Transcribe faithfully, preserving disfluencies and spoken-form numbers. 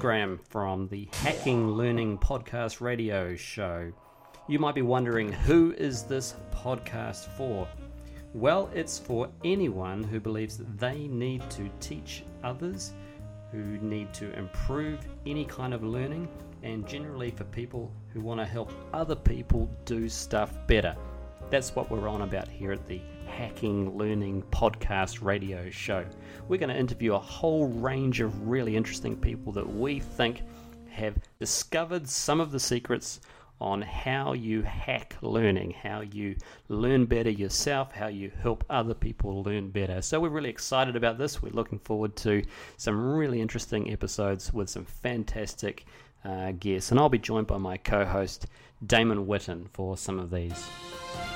Graham from the Hacking Learning Podcast Radio Show. You might be wondering, who is this podcast for? Well, it's for anyone who believes that they need to teach others, who need to improve any kind of learning, and generally for people who want to help other people do stuff better. That's what we're on about here at the Hacking Learning Podcast Radio Show. We're going to interview a whole range of really interesting people that we think have discovered some of the secrets on how you hack learning, how you learn better yourself, how you help other people learn better. So we're really excited about this. We're looking forward to some really interesting episodes with some fantastic uh, guests. And I'll be joined by my co-host, Damon Whitten, for some of these.